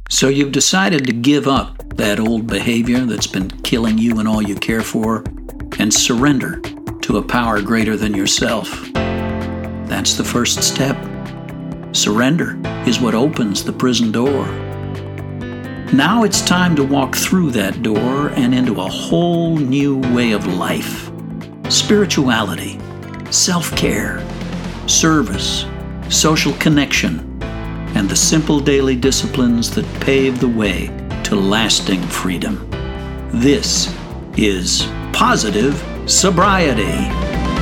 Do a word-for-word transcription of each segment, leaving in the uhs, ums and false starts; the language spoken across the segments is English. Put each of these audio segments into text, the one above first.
So you've decided to give up that old behavior that's been killing you and all you care for and surrender to a power greater than yourself. That's the first step. Surrender is what opens the prison door. Now it's time to walk through that door and into a whole new way of life. Spirituality, self-care, service, social connection, and the simple daily disciplines that pave the way to lasting freedom. This is Positive Sobriety.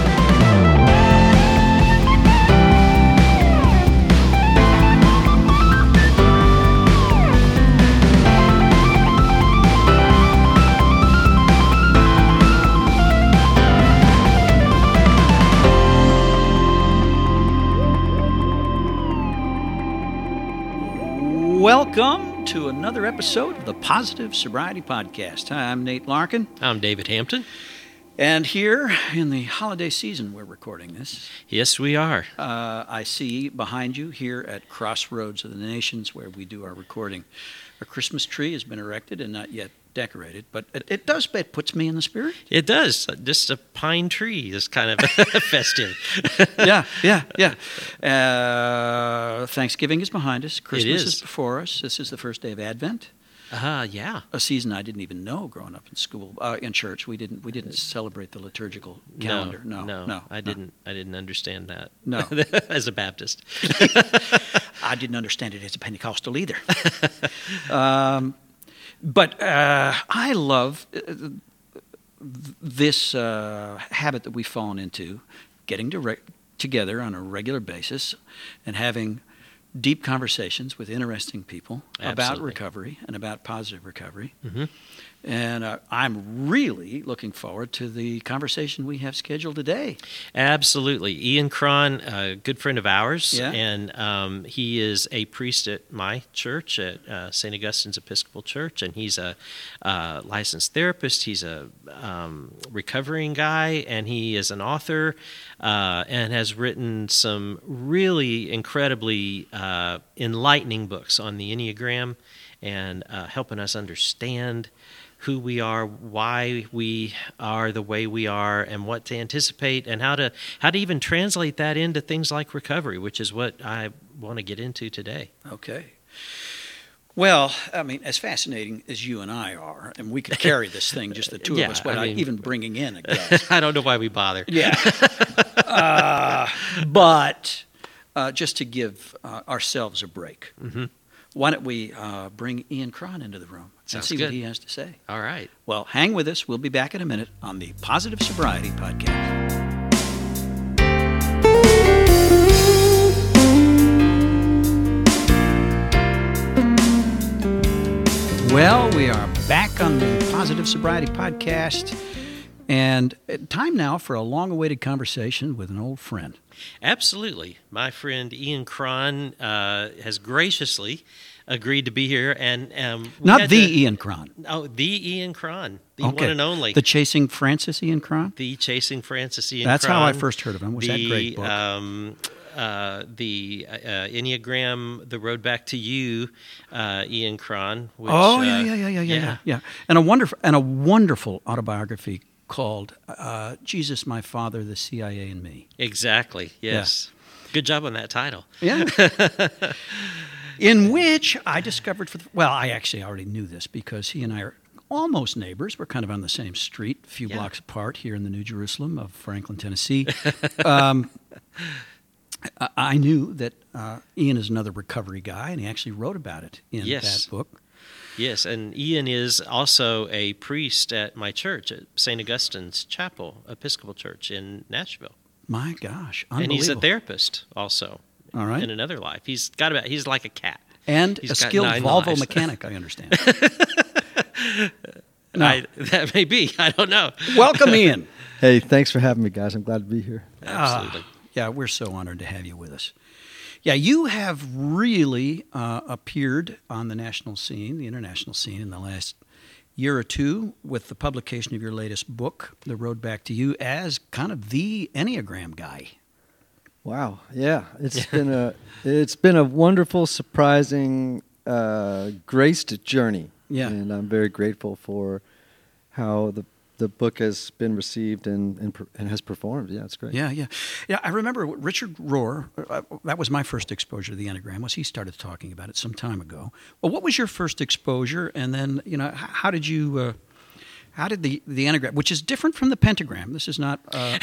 Welcome to another episode of the Positive Sobriety Podcast. Hi, I'm Nate Larkin. I'm David Hampton. And here in the holiday season, we're recording this. Yes, we are. Uh, I see behind you here at Crossroads of the Nations, where we do our recording, a Christmas tree has been erected and not yet decorated, but it, it does, it puts me in the spirit. It does. Just a pine tree is kind of festive. yeah, yeah, yeah. Uh, Thanksgiving is behind us. Christmas is. is before us. This is the first day of Advent. Uh, yeah. A season I didn't even know growing up in school, uh, in church. We didn't we didn't celebrate the liturgical calendar. No, no, no, no I didn't. I didn't understand that. No, as a Baptist, I didn't understand it as a Pentecostal either. um, but uh, I love uh, this uh, habit that we've fallen into, getting to re- together on a regular basis and having deep conversations with interesting people Absolutely. About recovery and about positive recovery. Mm-hmm. And uh, I'm really looking forward to the conversation we have scheduled today. Absolutely. Ian Cron, a good friend of ours, yeah. and um, he is a priest at my church, at uh, Saint Augustine's Episcopal Church, and he's a uh, licensed therapist. He's a um, recovering guy, and he is an author uh, and has written some really incredibly uh, enlightening books on the Enneagram and uh, helping us understand who we are, why we are the way we are, and what to anticipate, and how to how to even translate that into things like recovery, which is what I want to get into today. Okay. Well, I mean, as fascinating as you and I are, and we could carry this thing, just the two yeah, of us, without I mean, even bringing in a guest. I don't know why we bother. Yeah. uh, but uh, just to give uh, ourselves a break, mm-hmm. why don't we uh, bring Ian Cron into the room and Sounds see good. what he has to say. All right. Well, hang with us. We'll be back in a minute on the Positive Sobriety Podcast. Well, we are back on the Positive Sobriety Podcast, and time now for a long-awaited conversation with an old friend. Absolutely. My friend Ian Cron uh, has graciously agreed to be here. and um, Not the to, Ian Cron. Oh, the Ian Cron, the okay. one and only. The Chasing Francis Ian Cron? The Chasing Francis Ian That's Cron. how I first heard of him. Was the, that great book? Um, uh, the uh, Enneagram, The Road Back to You, uh, Ian Cron. Which, oh, yeah, uh, yeah, yeah, yeah, yeah, yeah, yeah. And a wonderful, and a wonderful autobiography called uh, Jesus, My Father, the C I A and Me. Exactly, yes. Yeah. Good job on that title. Yeah. In which I discovered, for the, well, I actually already knew this because he and I are almost neighbors. We're kind of on the same street, a few yeah. blocks apart here in the New Jerusalem of Franklin, Tennessee. um, I knew that uh, Ian is another recovery guy, and he actually wrote about it in yes. that book. Yes, and Ian is also a priest at my church, at Saint Augustine's Chapel, Episcopal Church in Nashville. My gosh, unbelievable. And he's a therapist also. All right. In another life. He's got about he's like a cat. And he's a skilled Volvo lives. mechanic, I understand. no. I, that may be. I don't know. Welcome, Ian. Hey, thanks for having me, guys. I'm glad to be here. Absolutely. Uh, yeah, we're so honored to have you with us. Yeah, you have really uh, appeared on the national scene, the international scene, in the last year or two with the publication of your latest book, The Road Back to You, as kind of the Enneagram guy. Wow. Yeah, it's been a it's been a wonderful, surprising uh, graced journey. Yeah. And I'm very grateful for how the the book has been received and and, per- and has performed. Yeah, it's great. Yeah, yeah. Yeah, I remember Richard Rohr, uh, that was my first exposure to the Enneagram, was he started talking about it some time ago. Well, what was your first exposure? And then, you know, h- how did you, uh, how did the, the Enneagram, which is different from the pentagram, this is not, uh,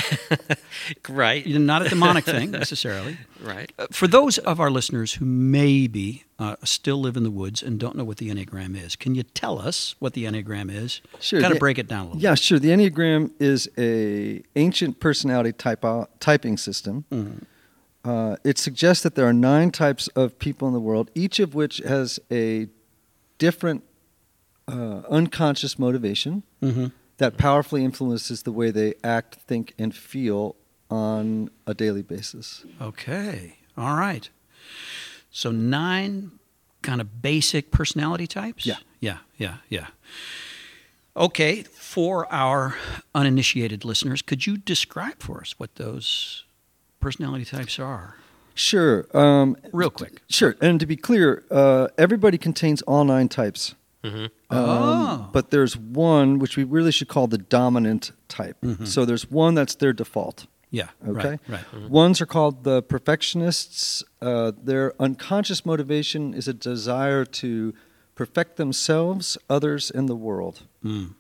Right. not a demonic thing necessarily. Right. Uh, for those of our listeners who maybe uh, still live in the woods and don't know what the Enneagram is, can you tell us what the Enneagram is? Sure. Kind of the- break it down a little Yeah, sure. The Enneagram is a ancient personality typo- typing system. Mhm. Uh, it suggests that there are nine types of people in the world, each of which has a different uh, unconscious motivation bit. Mm-hmm. that powerfully influences the way they act, think, and feel on a daily basis. Okay. All right. So nine kind of basic personality types? Yeah. Yeah, yeah, yeah. Okay, for our uninitiated listeners, could you describe for us what those personality types are? Sure. Um, Real quick. Sure. And to be clear, uh, everybody contains all nine types. Mm-hmm. Um, Oh. But there's one which we really should call the dominant type. Mhm. So there's one that's their default. Yeah. Okay. Right. right. Ones are called the perfectionists. Uh, their unconscious motivation is a desire to perfect themselves, others, and the world. Mm.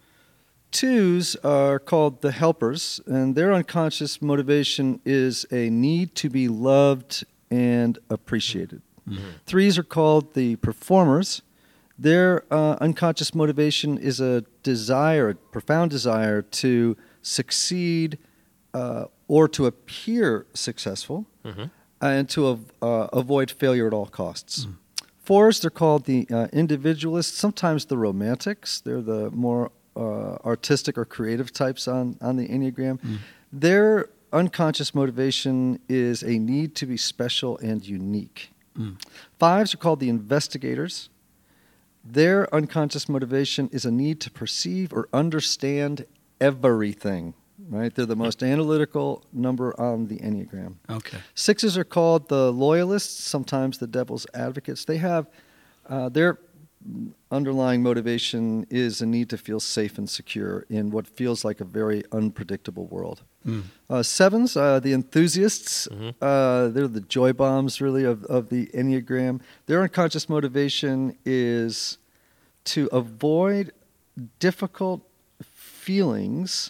Twos are called the helpers, and their unconscious motivation is a need to be loved and appreciated. Mm-hmm. Threes are called the performers. Their uh, unconscious motivation is a desire, a profound desire to succeed uh, or to appear successful Mm-hmm. and to av- uh, avoid failure at all costs. Fours, they're called the uh, individualists, sometimes the romantics. They're the more uh, artistic or creative types on, on the Enneagram. Their unconscious motivation is a need to be special and unique. Mm. Fives are called the investigators. Their unconscious motivation is a need to perceive or understand everything. Right? They're the most analytical number on the Enneagram. Okay. Sixes are called the loyalists, sometimes the devil's advocates. They have uh, their underlying motivation is a need to feel safe and secure in what feels like a very unpredictable world. Mm. Uh, sevens, uh, the enthusiasts, Mhm. uh, they're the joy bombs, really, of, of the Enneagram. Their unconscious motivation is to avoid difficult feelings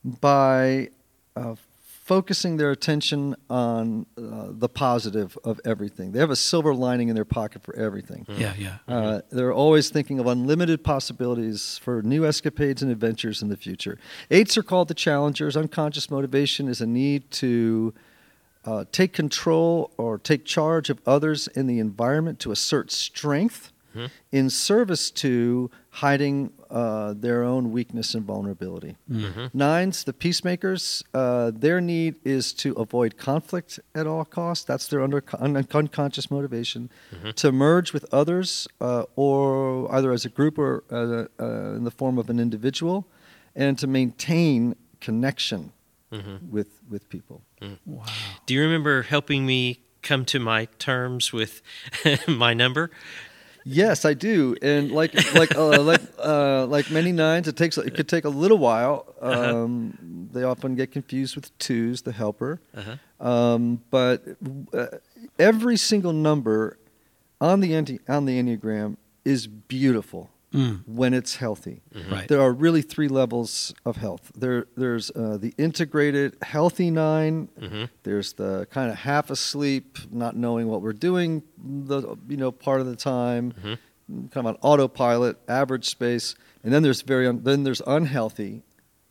by uh, focusing their attention on uh, the positive of everything. They have a silver lining in their pocket for everything. Yeah, yeah. Uh, they're always thinking of unlimited possibilities for new escapades and adventures in the future. Eights are called the challengers. Unconscious motivation is a need to uh, take control or take charge of others in the environment to assert strength Mhm. in service to hiding uh, their own weakness and vulnerability. Mhm. Nines, the peacemakers, uh, their need is to avoid conflict at all costs. That's their under, un, unconscious motivation. Mhm. To merge with others, uh, or either as a group or uh, uh, in the form of an individual, and to maintain connection Mhm. with with people. Wow. Do you remember helping me come to my terms with my number? Yes, I do, and like like uh, like uh, like many nines, it takes it could take a little while. Um, Uh-huh. They often get confused with twos, the helper. Uh-huh. Um, but uh, every single number on the Enne- on the Enneagram is beautiful Mm. when it's healthy. Right. There are really three levels of health. There, there's uh, the integrated healthy nine. Mhm. There's the kind of half asleep, not knowing what we're doing, the you know part of the time, Mhm. kind of on autopilot, average space, and then there's very un- then there's unhealthy.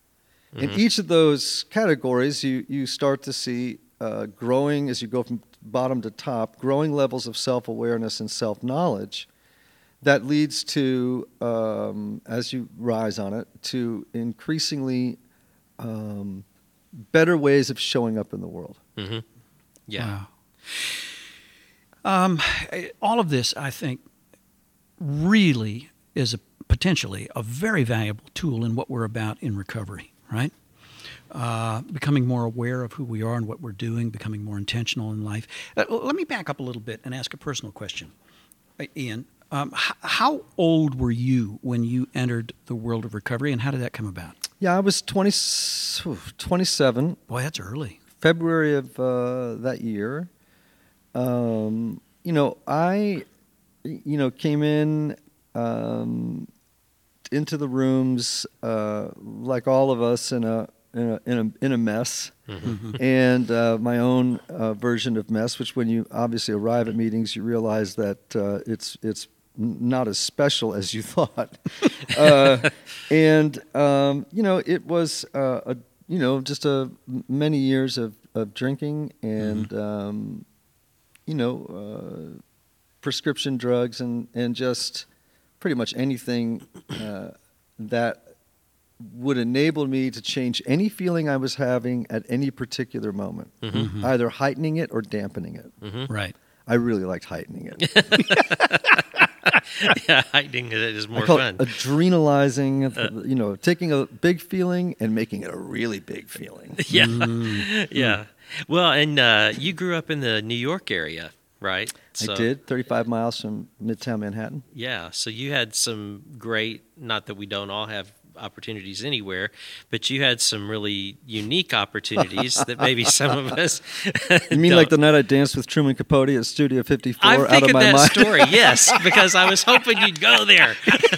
In Mhm. each of those categories, you you start to see uh, growing as you go from bottom to top, growing levels of self awareness and self knowledge. That leads to, um, as you rise on it, to increasingly um, better ways of showing up in the world. Mhm. Yeah. Wow. Um, I- all of this, I think, really is a, potentially a very valuable tool in what we're about in recovery, right? Uh, becoming more aware of who we are and what we're doing, becoming more intentional in life. Uh, l- let me back up a little bit and ask a personal question. Uh, Ian, Um, h- how old were you when you entered the world of recovery, and how did that come about? Yeah, I was twenty, twenty-seven, Boy, that's early. February of uh, that year. Um, you know, I, you know, came in um, into the rooms uh, like all of us in a in a in a, in a mess, Mm-hmm. and uh, my own uh, version of mess. Which, when you obviously arrive at meetings, you realize that uh, it's it's not as special as you thought. uh, and um, you know, it was uh, a you know just a many years of, of drinking and Mm-hmm. um, you know uh, prescription drugs and and just pretty much anything uh, that would enable me to change any feeling I was having at any particular moment, Mm-hmm. either heightening it or dampening it. Mm-hmm. Right. I really liked heightening it. Yeah, hiding it is more I call fun. it adrenalizing, you know, taking a big feeling and making it a really big feeling. Yeah, Mm-hmm. yeah. Well, and uh, you grew up in the New York area, right? I did, thirty-five miles from Midtown Manhattan. Yeah, so you had some great, not that we don't all have opportunities anywhere, but you had some really unique opportunities that maybe some of us You mean like the night I danced with Truman Capote at Studio fifty-four I'm out of thinking my that mind? story, yes, because I was hoping you'd go there.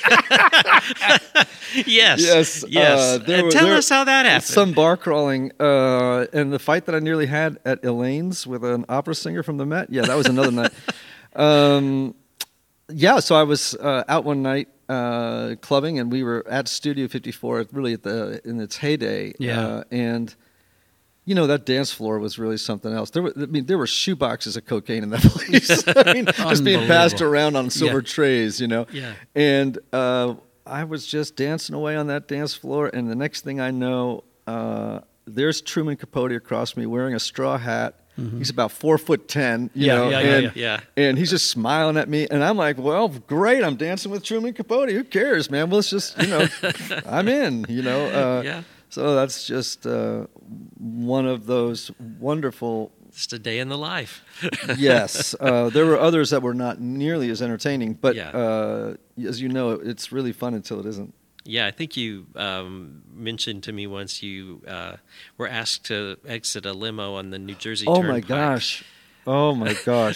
yes, Yes, yes. uh, there And were- tell there- us how that happened. Some bar crawling, uh, and the fight that I nearly had at Elaine's with an opera singer from the Met. Yeah, that was another night. Um, yeah, so I was uh, out one night uh, clubbing, and we were at Studio fifty-four, really at the in its heyday. Yeah. uh, and you know that dance floor was really something else. There were, I mean, there were shoe boxes of cocaine in that place. I mean, just being passed Unbelievable. around on silver Yeah. trays, you know. Yeah. And uh, I was just dancing away on that dance floor, and the next thing I know, uh, there's Truman Capote across me wearing a straw hat. He's about four foot ten, you Yeah, know, yeah, yeah, and, yeah. Yeah. and he's just smiling at me, and I'm like, "Well, great! I'm dancing with Truman Capote. Who cares, man? Well, it's just, you know, I'm in, you know." Uh, Yeah. So that's just uh, one of those wonderful. Just a day in the life. Yes, uh, there were others that were not nearly as entertaining, but Yeah. uh, as you know, it's really fun until it isn't. Yeah, I think you um, mentioned to me once you uh, were asked to exit a limo on the New Jersey Oh Turnpike. my gosh! Oh my gosh!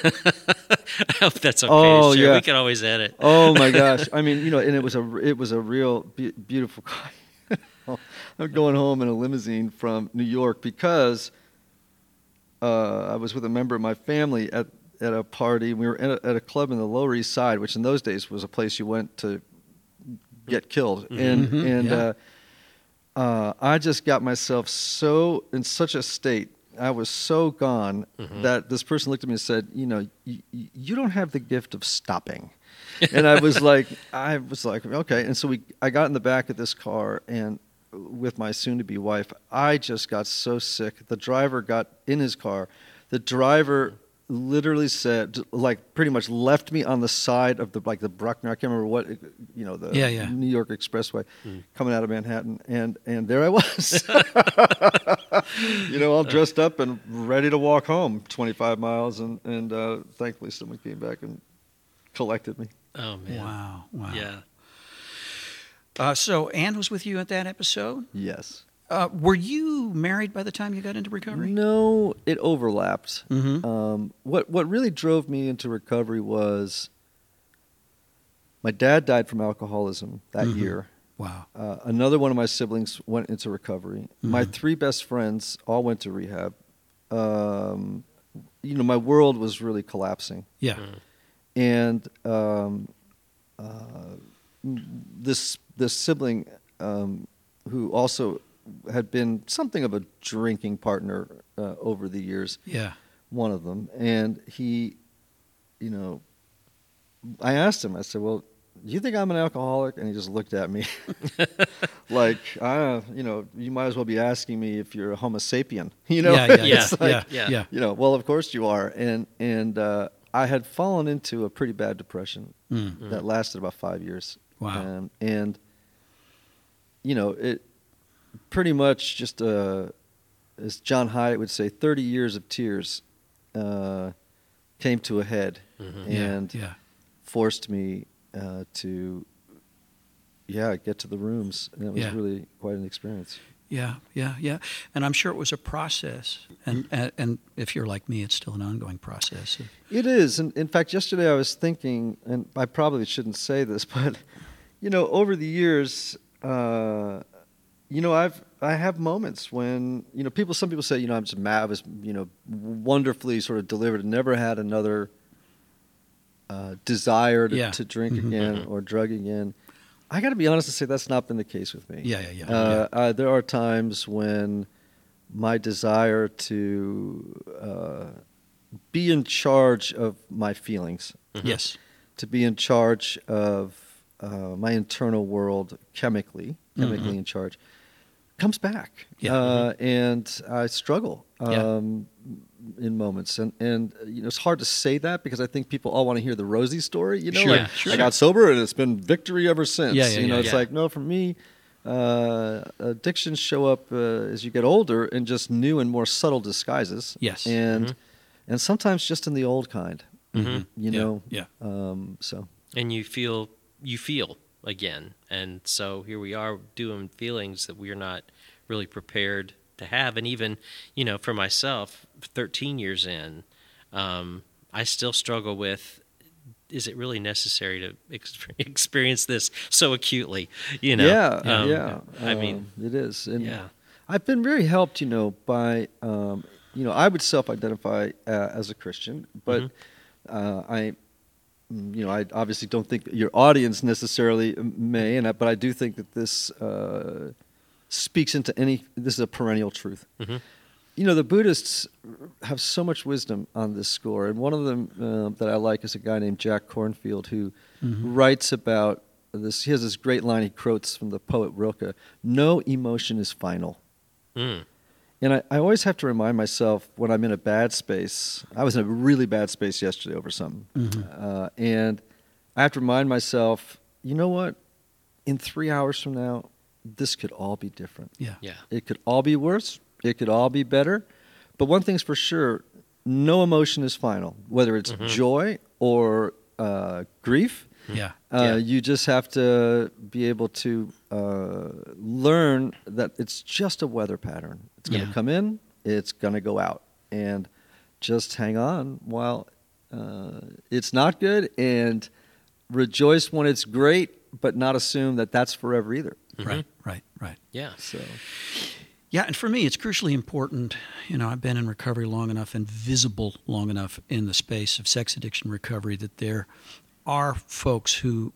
I hope that's okay Oh, to share. yeah. We can always edit. Oh my gosh! I mean, you know, and it was a it was a real be- beautiful. I'm going home in a limousine from New York because uh, I was with a member of my family at at a party. We were at a, at a club in the Lower East Side, which in those days was a place you went to get killed, and Mhm, and yeah. uh, uh, I just got myself so in such a state. I was so gone that this person looked at me and said, "You know, you, you don't have the gift of stopping." And I was like, I was like, okay. And so we, I got in the back of this car, and with my soon-to-be wife, I just got so sick. The driver got in his car. The driver literally said, like, pretty much left me on the side of the, like, the Bruckner. I can't remember what, you know, the Yeah, yeah. New York Expressway, coming out of Manhattan, and and there I was, you know, all dressed up and ready to walk home, twenty-five miles, and and uh, thankfully someone came back and collected me. Oh man! Wow. Wow. Yeah. Uh, so Ann was with you at that episode. Yes. Uh, were you married by the time you got into recovery? No, it overlapped. Mhm. Um, what what really drove me into recovery was my dad died from alcoholism that Mhm. year. Wow. Uh, another one of my siblings went into recovery. My Mhm. three best friends all went to rehab. Um, you know, my world was really collapsing, Yeah. and um, uh, this this sibling um, who also had been something of a drinking partner uh, over the years. Yeah. One of them, and he, you know, I asked him. I said, "Well, do you think I'm an alcoholic?" And he just looked at me like, "I, you know, you might as well be asking me if you're a Homo sapien." You know, Yeah. Yeah. Yeah. It's like, yeah. yeah. Yeah. you know, well, of course you are. And and uh, I had fallen into a pretty bad depression Mm. that lasted about five years. Wow. Um, and you know, it pretty much just, uh, as John Hyatt would say, thirty years of tears uh, came to a head. Mhm. Yeah. And Yeah. forced me uh, to, yeah, get to the rooms, and it was Yeah. really quite an experience. Yeah, yeah, yeah. And I'm sure it was a process. And and, and if you're like me, it's still an ongoing process. It is. And in fact, yesterday I was thinking, and I probably shouldn't say this, but, you know, over the years, uh, you know, I've, I have moments when, you know, people, some people say, you know, I'm just mad, I was, you know, wonderfully sort of delivered and never had another uh, desire to, Yeah. to drink Mhm. again or drug again. I got to be honest and say that's not been the case with me. Yeah, yeah, yeah. Uh, uh, there are times when my desire to uh, be in charge of my feelings, yeah. Yes. to be in charge of uh, my internal world chemically, chemically Mhm. in charge, comes back. Yeah. Uh, and I struggle Yeah. um, in moments. And, and uh, you know, it's hard to say that because I think people all want to hear the rosy story. You know, Sure, like, yeah, sure. I got sober and it's been victory ever since. Yeah, yeah, you know, yeah, it's yeah. like, no, for me, uh, addictions show up uh, as you get older in just new and more subtle disguises. Yes. And Mhm. and sometimes just in the old kind. Mhm. You Yeah, know. yeah. Um, so. And you feel you feel again, and so here we are doing feelings that we're not really prepared to have. And even, you know, for myself, thirteen years in, um, I still struggle with: is it really necessary to ex- experience this so acutely? You know, Yeah, Um, yeah. I mean, Um, it is. And yeah. I've been very helped, you know, by, um, you know, I would self-identify uh, as a Christian, but Mhm. uh, I, mm, you know, I obviously don't think that your audience necessarily may, and I, but I do think that this uh, speaks into any. This is a perennial truth. Mhm. You know, the Buddhists have so much wisdom on this score, and one of them uh, that I like is a guy named Jack Kornfield who Mhm. writes about this. He has this great line he quotes from the poet Rilke: "No emotion is final." Mm. And I, I always have to remind myself when I'm in a bad space. I was in a really bad space yesterday over something. Mhm. Uh, and I have to remind myself, you know what? In three hours from now, this could all be different. Yeah. Yeah. It could all be worse. It could all be better. But one thing's for sure, no emotion is final, whether it's Mhm. joy or uh, grief. Yeah. Uh, Yeah. You just have to be able to uh, learn that it's just a weather pattern. It's going to Yeah. come in, it's going to go out, and just hang on while uh, it's not good, and rejoice when it's great, but not assume that that's forever either. Right, right, right. Yeah. So Yeah, and for me, it's crucially important. You know, I've been in recovery long enough and visible long enough in the space of sex addiction recovery that there are folks who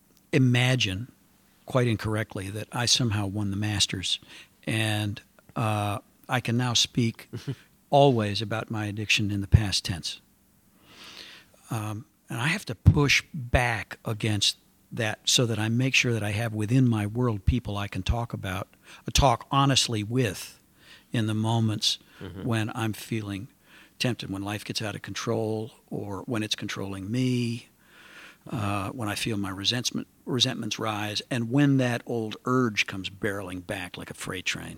imagine, quite incorrectly, that I somehow won the Masters. And uh, I can now speak always about my addiction in the past tense. Um, and I have to push back against that so that I make sure that I have within my world people I can talk about, talk honestly with in the moments Mhm. when I'm feeling tempted, when life gets out of control or when it's controlling me, uh, when I feel my resentment, resentments rise, and when that old urge comes barreling back like a freight train.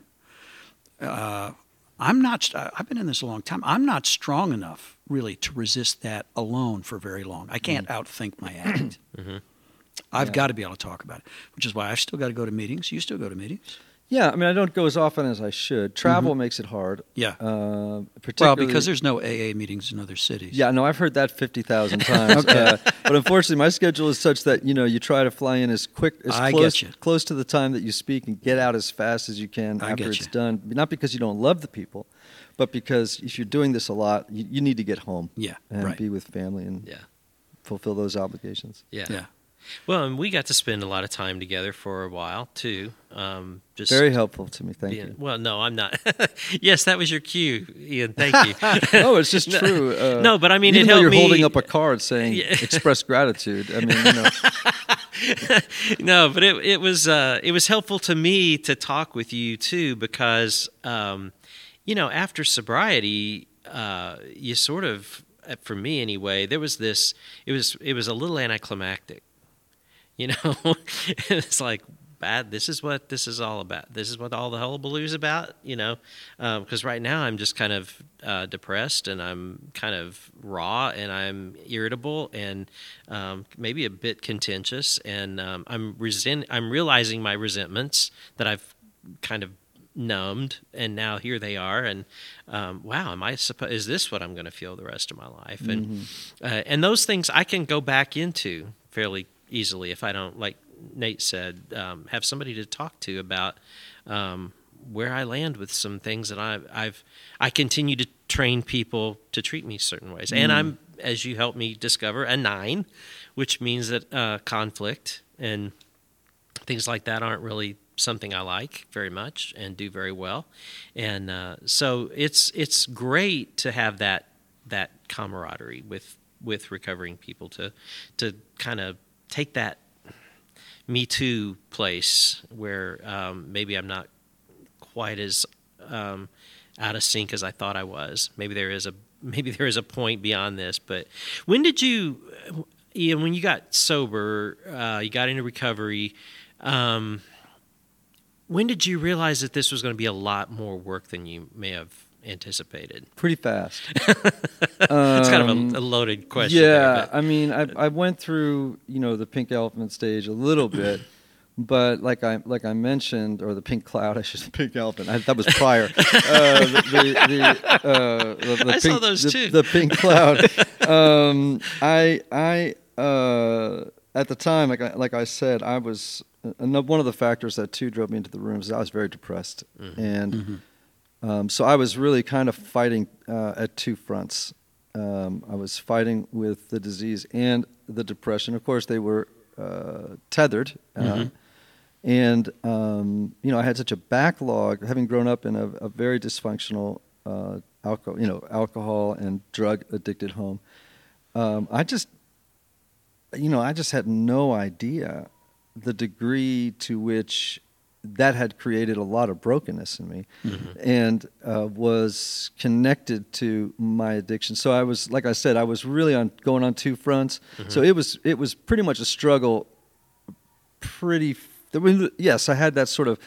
Uh, I'm not, I've been in this a long time. I'm not strong enough, really, to resist that alone for very long. I can't outthink my addict. Mhm. I've Yeah. got to be able to talk about it, which is why I've still got to go to meetings. You still go to meetings? yeah, I mean, I don't go as often as I should. Travel makes it hard. Yeah. Uh, Well, particularly because there's no A A meetings in other cities. Yeah, no, I've heard that fifty thousand times. Okay. uh, but unfortunately, my schedule is such that, you know, you try to fly in as quick, as I close, get you. close to the time that you speak and get out as fast as you can I after get it's you. done. Not because you don't love the people, but because if you're doing this a lot, you, you need to get home Yeah, and right. be with family and Yeah. fulfill those obligations. Yeah. Yeah. Well, and we got to spend a lot of time together for a while too. Um, just Very helpful to me. Thank being- you. Well, no, I'm not. Yes, that was your cue, Ian. Thank you. No, it's just No. true. Uh, No, but I mean, even it though helped you're me- holding up a card saying Yeah. "express gratitude," I mean, you know, No, but it it was uh, it was helpful to me to talk with you too because um, you know after sobriety uh, you sort of uh, for me anyway there was this it was it was a little anticlimactic, you know. It's like bad. This is what this is all about. This is what all the hullabaloo is about, you know, because um, right now I'm just kind of uh, depressed and I'm kind of raw and I'm irritable and um, maybe a bit contentious, and um, I'm resent. I'm realizing my resentments that I've kind of numbed, and now here they are, and um, wow, am I supposed? Is this what I'm going to feel the rest of my life? And mm-hmm. uh, and those things I can go back into fairly easily if I don't, like Nate said, um, have somebody to talk to about um, where I land with some things that I, I've I continue to train people to treat me certain ways, mm. and I'm, as you helped me discover, a nine, which means that uh, conflict and things like that aren't really something I like very much and do very well, and uh, so it's it's great to have that that camaraderie with with recovering people to to kind of take that Me Too place where um, maybe I'm not quite as um, out of sync as I thought I was. Maybe there is a maybe there is a point beyond this. But when did you, Ian? When you got sober, uh, you got into recovery. Um, when did you realize that this was going to be a lot more work than you may have anticipated? Pretty fast. It's um, kind of a, a loaded question. Yeah, there, I mean, I, I went through, you know, the pink elephant stage a little bit, but like I like I mentioned, or the pink cloud, I should say, pink elephant. I, that was prior. uh, the, the, the, uh, the, the I pink, saw those the, too. The pink cloud. um, I I uh, at the time, like I, like I said, I was uh, one of the factors that too drove me into the rooms. I was very depressed, mm-hmm. and. Mm-hmm. Um, so I was really kind of fighting uh, at two fronts. Um, I was fighting with the disease and the depression. Of course, they were uh, tethered. Uh, mm-hmm. And, um, you know, I had such a backlog, having grown up in a, a very dysfunctional uh, alcohol, you know, alcohol and drug-addicted home. Um, I just, you know, I just had no idea the degree to which that had created a lot of brokenness in me, mm-hmm. and uh, was connected to my addiction. So I was, like I said, I was really on going on two fronts. Mm-hmm. So it was it was pretty much a struggle. Pretty, yes, I had that sort of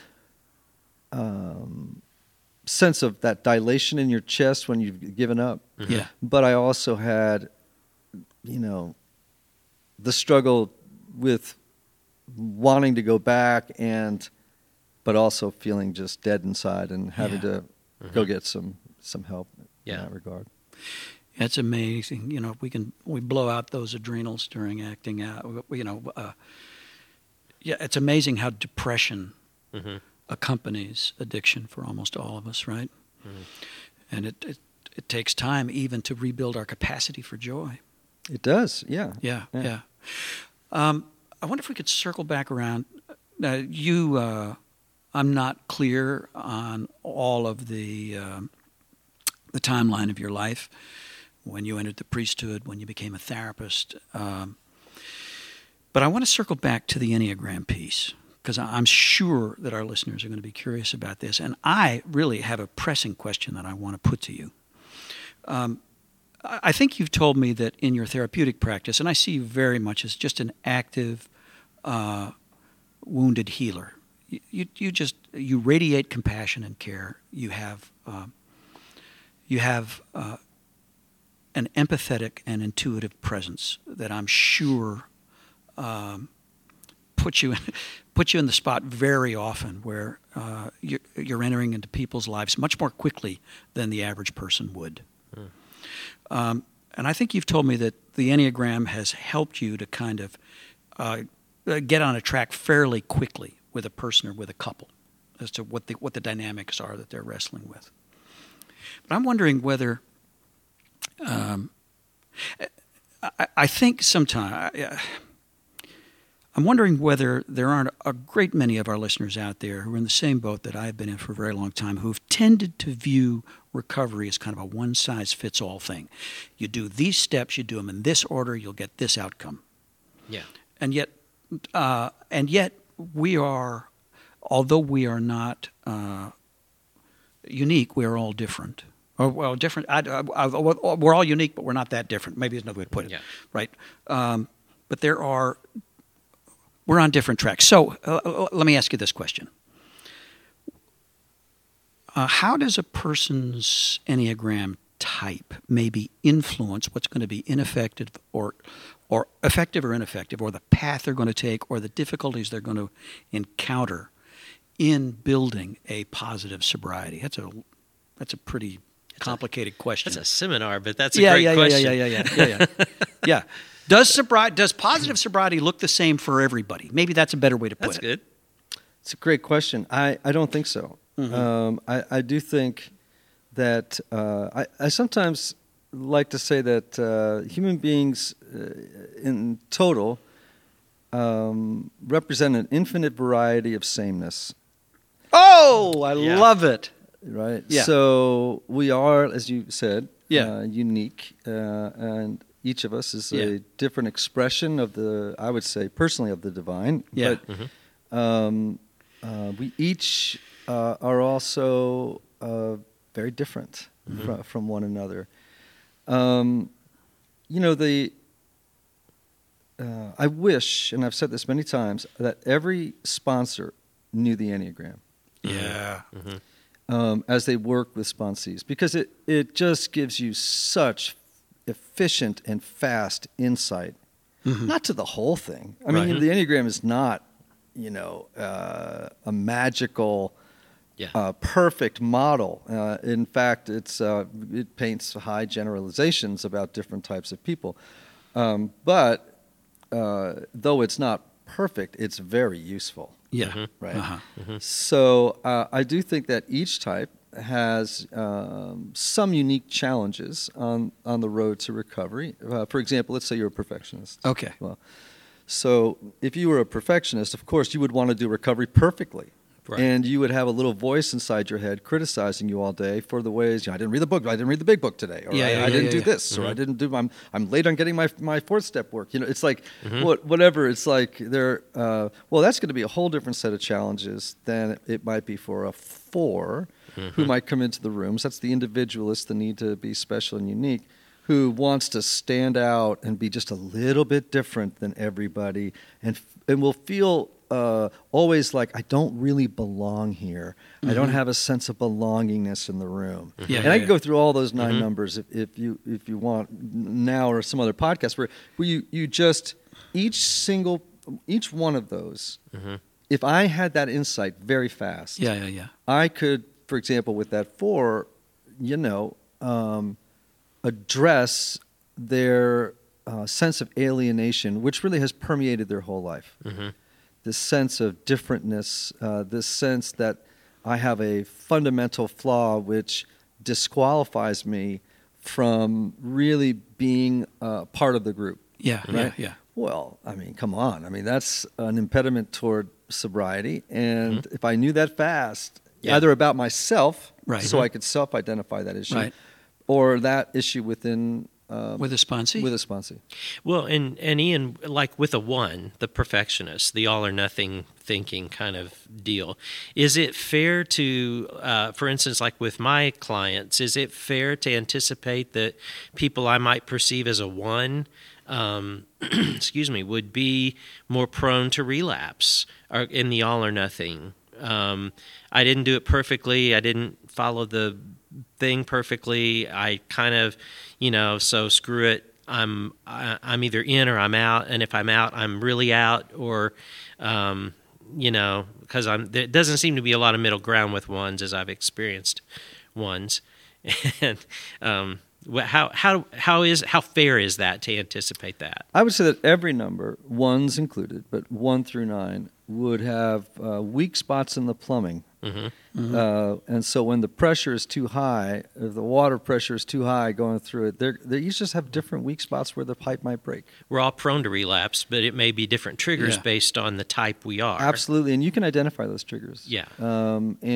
um, sense of that dilation in your chest when you've given up. Mm-hmm. Yeah, but I also had, you know, the struggle with wanting to go back and. But also feeling just dead inside and having yeah. to mm-hmm. go get some some help yeah. in that regard. It's amazing, you know. We can we blow out those adrenals during acting out. You know, uh, yeah, it's amazing how depression mm-hmm. accompanies addiction for almost all of us, right? Mm-hmm. And it, it it takes time even to rebuild our capacity for joy. It does, yeah, yeah, yeah. yeah. Um, I wonder if we could circle back around. Uh, you. Uh, I'm not clear on all of the um, the timeline of your life, when you entered the priesthood, when you became a therapist. Um, but I want to circle back to the Enneagram piece, because I'm sure that our listeners are going to be curious about this. And I really have a pressing question that I want to put to you. Um, I think you've told me that in your therapeutic practice, and I see you very much as just an active, uh, wounded healer. You you just you radiate compassion and care. You have uh, you have uh, an empathetic and intuitive presence that I'm sure um, puts you in, puts you in the spot very often where uh, you're, you're entering into people's lives much more quickly than the average person would. Hmm. Um, and I think you've told me that the Enneagram has helped you to kind of uh, get on a track fairly quickly with a person or with a couple, as to what the what the dynamics are that they're wrestling with. But I'm wondering whether, um, I, I think sometimes, I'm wondering whether there aren't a great many of our listeners out there who are in the same boat that I've been in for a very long time, who've tended to view recovery as kind of a one-size-fits-all thing. You do these steps, you do them in this order, you'll get this outcome. Yeah. And yet, uh, and yet, we are, although we are not uh, unique, we are all different. Or, well, different. I, I, I, we're all unique, but we're not that different. Maybe there's another way to put it. Yeah. Right. Um, but there are we're on different tracks. So uh, let me ask you this question. Uh, how does a person's Enneagram type maybe influence what's going to be ineffective or or effective or ineffective, or the path they're going to take, or the difficulties they're going to encounter in building a positive sobriety? That's a that's a pretty complicated question. That's a seminar, but that's a yeah, great yeah, question. Yeah, yeah, yeah, yeah, yeah, yeah. yeah. Does sobriety, does positive sobriety look the same for everybody? Maybe that's a better way to put That's it. good. It's a great question. I, I don't think so. Mm-hmm. Um, I, I do think that uh, I, I sometimes like to say that uh, human beings uh, in total um, represent an infinite variety of sameness. Oh, I Yeah. love it. Right. Yeah. So we are, as you said, Yeah. uh, unique, uh, and each of us is Yeah. a different expression of the, I would say, personally, of the divine. Yeah. But um, uh, we each uh, are also uh, very different fr- from one another. Um, you know, the. Uh, I wish, and I've said this many times, that every sponsor knew the Enneagram. Yeah. Um, as they work with sponsees, because it, it just gives you such efficient and fast insight, not to the whole thing. I mean, Right. the Enneagram is not, you know, uh, a magical, Yeah. uh, perfect model. Uh, in fact, it's uh, it paints high generalizations about different types of people. Um, but uh, though it's not perfect, it's very useful. Yeah. Right. Uh-huh. So uh, I do think that each type has um, some unique challenges on, on the road to recovery. Uh, for example, let's say you're a perfectionist. Okay. Well, so if you were a perfectionist, of course, you would want to do recovery perfectly. Right. And you would have a little voice inside your head criticizing you all day for the ways, you know, I didn't read the book, I didn't read the big book today, or Yeah, I, yeah, I yeah, didn't yeah, do yeah. this, or I didn't do, I'm, I'm late on getting my, my fourth step work. You know, it's like, what, whatever, it's like they're, uh, well, that's going to be a whole different set of challenges than it might be for a four who might come into the rooms. That's the individualist, the need to be special and unique, who wants to stand out and be just a little bit different than everybody, and and will feel uh, always like, I don't really belong here. I don't have a sense of belongingness in the room. Yeah, and yeah, I yeah. can go through all those nine numbers if, if you if you want now, or some other podcast where, where you, you just, each single, each one of those, if I had that insight very fast, Yeah, yeah, yeah. I could, for example, with that four, you know, um, address their uh, sense of alienation, which really has permeated their whole life. This sense of differentness, uh, this sense that I have a fundamental flaw which disqualifies me from really being uh, part of the group. Yeah, yeah, Right? yeah. Well, I mean, come on. I mean, that's an impediment toward sobriety. And if I knew that fast, Yeah. either about myself, Right. so I could self-identify that issue, Right. or that issue within um, With a sponsee? with a sponsee. Well, and, and Ian, like with a one, the perfectionist, the all or nothing thinking kind of deal, is it fair to, uh, for instance, like with my clients, is it fair to anticipate that people I might perceive as a one, um, excuse me, would be more prone to relapse or in the all or nothing? Um, I didn't do it perfectly. I didn't follow the thing perfectly. I kind of, you know, so screw it. I'm I, I'm either in or I'm out, and if I'm out, I'm really out, or, um, you know, because I'm there doesn't seem to be a lot of middle ground with ones as I've experienced ones, and um, wh- how how how is how fair is that to anticipate that? I would say that every number, ones included, but one through nine, would have uh, weak spots in the plumbing. Uh, and so when the pressure is too high, if the water pressure is too high going through it, they're, they each just have different weak spots where the pipe might break. We're all prone to relapse, but it may be different triggers Yeah. based on the type we are. Absolutely, and you can identify those triggers. Yeah. Um, and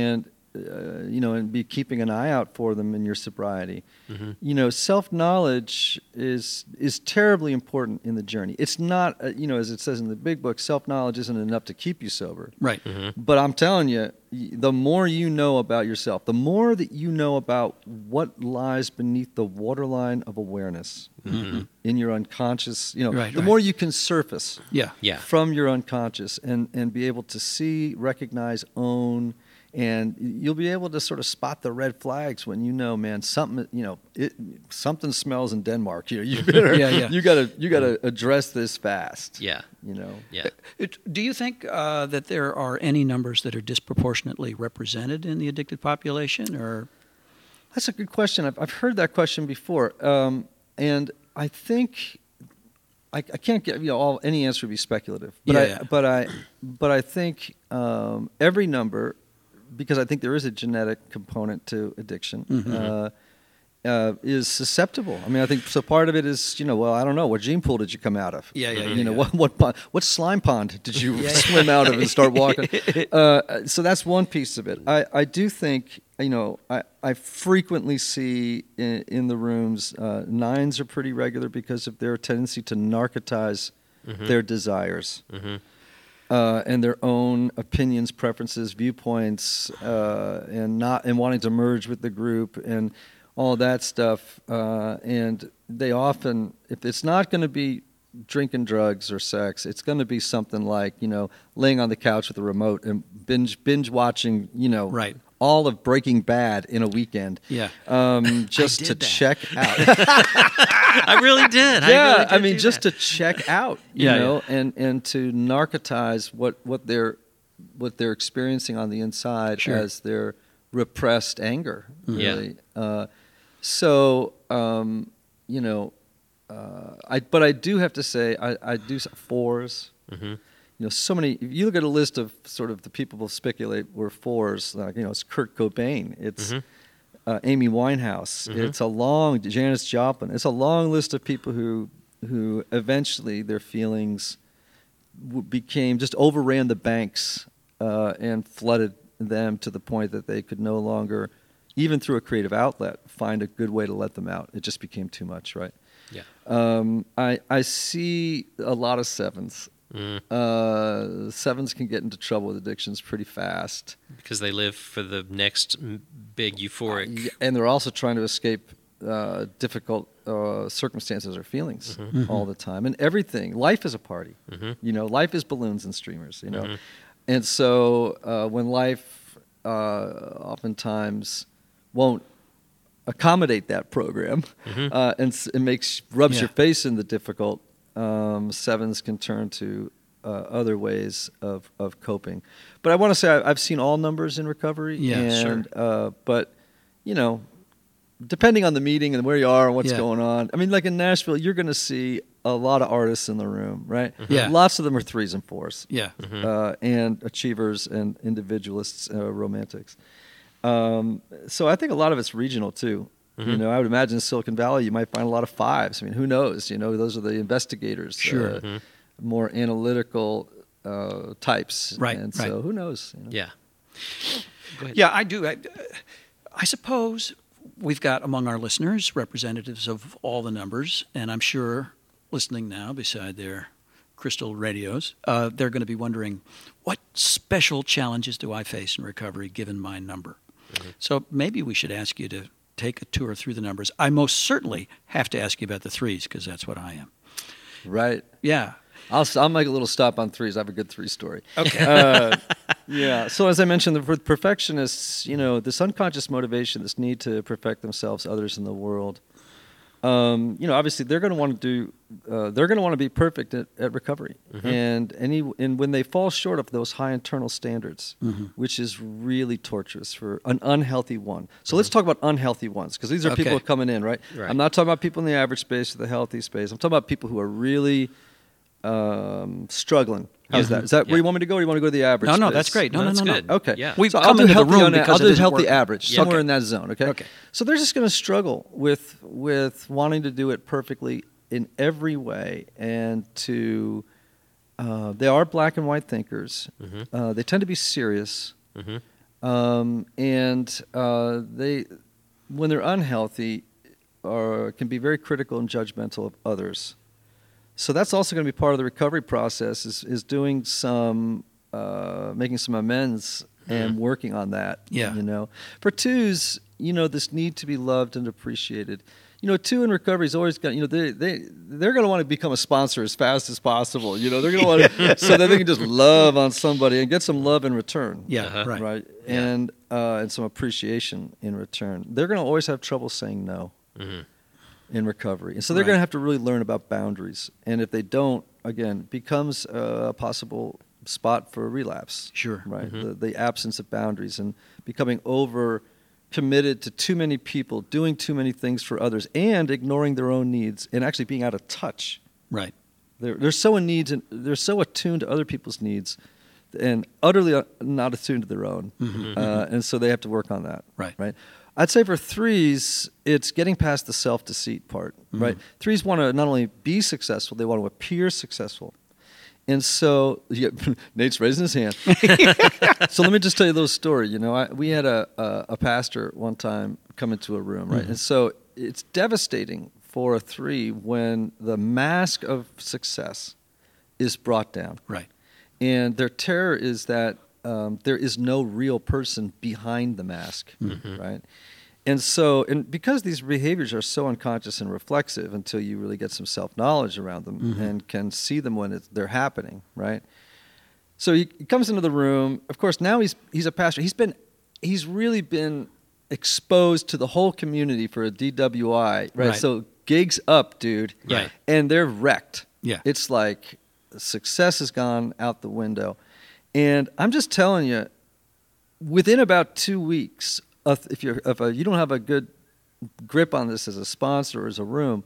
uh, you know, and be keeping an eye out for them in your sobriety. Mm-hmm. You know, self-knowledge is is terribly important in the journey. It's not, uh, you know, as it says in the big book, self-knowledge isn't enough to keep you sober. Right. Mm-hmm. But I'm telling you, y- the more you know about yourself, the more that you know about what lies beneath the waterline of awareness Mm-hmm. in your unconscious, you know, Right, the right. more you can surface Yeah. Yeah. from your unconscious and, and be able to see, recognize, own, and you'll be able to sort of spot the red flags when you know, man, something, you know, it, something smells in Denmark. You know, you better, Yeah, yeah. you gotta, you gotta address this fast. Yeah. You know. Yeah. It, do you think uh, that there are any numbers that are disproportionately represented in the addicted population, or? That's a good question. I've, I've heard that question before, um, and I think I, I can't get, you know, all any answer would be speculative. But Yeah, I, yeah. but I, but I think um, every number, because I think there is a genetic component to addiction, Mhm. uh, uh, is susceptible. I mean, I think so. Part of it is, you know, well, I don't know, what gene pool did you come out of? Yeah, yeah, You yeah, know, yeah. what what pond, what slime pond did you swim out of and start walking? Uh, so that's one piece of it. I, I do think, you know, I, I frequently see in, in the rooms, uh, nines are pretty regular because of their tendency to narcotize their desires. Mm-hmm. Uh, and their own opinions, preferences, viewpoints, uh, and not and wanting to merge with the group and all that stuff. Uh, and they often, if it's not going to be drinking drugs or sex, it's going to be something like, you know, laying on the couch with a remote and binge binge watching, you know, Right. all of Breaking Bad in a weekend. Yeah. Um, just did to that. check out. I really did. I yeah, really did I mean, do just that. to check out, you Yeah, know, and and to narcotize what what they're what they're experiencing on the inside Sure. as their repressed anger. Yeah. Really, uh, so um, you know, uh, I but I do have to say I I do s- fours. Mm-hmm. You know, so many. If you look at a list of sort of the people who speculate were fours, like, you know, it's Kurt Cobain, it's Mhm. uh, Amy Winehouse, Mhm. it's a long Janis Joplin. It's a long list of people who who eventually their feelings w- became just overran the banks uh, and flooded them to the point that they could no longer, even through a creative outlet, find a good way to let them out. It just became too much, right? Yeah. Um, I I see a lot of sevens. Mm. Uh, sevens can get into trouble with addictions pretty fast, Because they live for the next m- big euphoric. Yeah, and they're also trying to escape uh, difficult uh, circumstances or feelings Mm-hmm. all the time. And everything, life is a party. Mhm. You know, life is balloons and streamers. You know, Mhm. and so uh, when life uh, oftentimes won't accommodate that program, Mhm. uh, and s- it makes rubs Yeah. your face in the difficult. Um, sevens can turn to uh, other ways of, of coping. But I want to say I, I've seen all numbers in recovery. Yeah, and, sure. Uh, but, you know, depending on the meeting and where you are and what's Yeah. going on. I mean, like in Nashville, you're going to see a lot of artists in the room, right? Yeah. Lots of them are threes and fours. Yeah. Uh, and achievers and individualists, uh, romantics. Um, so I think a lot of it's regional too. You know, I would imagine in Silicon Valley you might find a lot of fives. I mean, who knows? You know, those are the investigators, Sure. uh, more analytical uh, types. Right, And right. so who knows? You know? Yeah. Go ahead. Yeah, I do. I, I suppose we've got among our listeners representatives of all the numbers, and I'm sure listening now beside their crystal radios, uh, they're going to be wondering, what special challenges do I face in recovery given my number? Mm-hmm. So maybe we should ask you to take a tour through the numbers. I most certainly have to ask you about the threes because that's what I am. Right. Yeah. I'll, I'll make a little stop on threes. I have a good three story. Okay. Uh, yeah. So as I mentioned, the with perfectionists, you know, this unconscious motivation, this need to perfect themselves, others in the world. Um, you know, obviously they're going to want to do. Uh, they're going to want to be perfect at, at recovery, and any and when they fall short of those high internal standards, which is really torturous for an unhealthy one. So let's talk about unhealthy ones because these are Okay. people coming in, right? Right. I'm not talking about people in the average space or the healthy space. I'm talking about people who are really um, struggling. How's Yeah. that? Is that Yeah. where you want me to go? Or you want to go to the average? No, no, space? that's great. No, No, no, that's no, no. good. Okay. Yeah. We've So come I'll do into the healthy room on that- because I'll it do isn't healthy working. average Yeah. somewhere Okay. in that zone. Okay. Okay. So they're just going to struggle with with wanting to do it perfectly in every way, and to uh, they are black and white thinkers. Mhm. Uh, they tend to be serious. Mhm. um, and uh, they, when they're unhealthy, are can be very critical and judgmental of others. So that's also going to be part of the recovery process. Is is doing some, uh, making some amends and Mm-hmm. working on that. Yeah. You know, for twos, you know, this need to be loved and appreciated. You know, two in recovery is always got, you know, they, they, they're going to want to become a sponsor as fast as possible. You know, they're going to want to, so that they can just love on somebody and get some love in return. Yeah, Uh-huh. right. Right. Yeah. And, uh, and some appreciation in return. They're going to always have trouble saying no Mhm. in recovery. And so they're Right. going to have to really learn about boundaries. And if they don't, again, becomes a possible spot for relapse. Sure. Right. Mhm. The, the absence of boundaries and becoming over committed to too many people, doing too many things for others, and ignoring their own needs, and actually being out of touch. Right. They're, they're so in needs, and they're so attuned to other people's needs, and utterly uh, not attuned to their own. Mhm. Uh, and so they have to work on that. Right. Right. I'd say for threes, it's getting past the self-deceit part. Mhm. Right. Threes want to not only be successful, they want to appear successful. And so, yeah, Nate's raising his hand. So let me just tell you a little story. You know, I, we had a, a a pastor one time come into a room, right? Mhm. And so it's devastating for a three when the mask of success is brought down, Right. and their terror is that um, there is no real person behind the mask, Mhm. right? And so, and because these behaviors are so unconscious and reflexive until you really get some self-knowledge around them Mhm. and can see them when it's, they're happening, right? So he, he comes into the room. Of course, now he's he's a pastor. He's been he's really been exposed to the whole community for a D W I, right? Right. So gigs up, dude. Right. And they're wrecked. Yeah. It's like success has gone out the window. And I'm just telling you, within about two weeks, of- if you're if a, you don't have a good grip on this as a sponsor or as a room,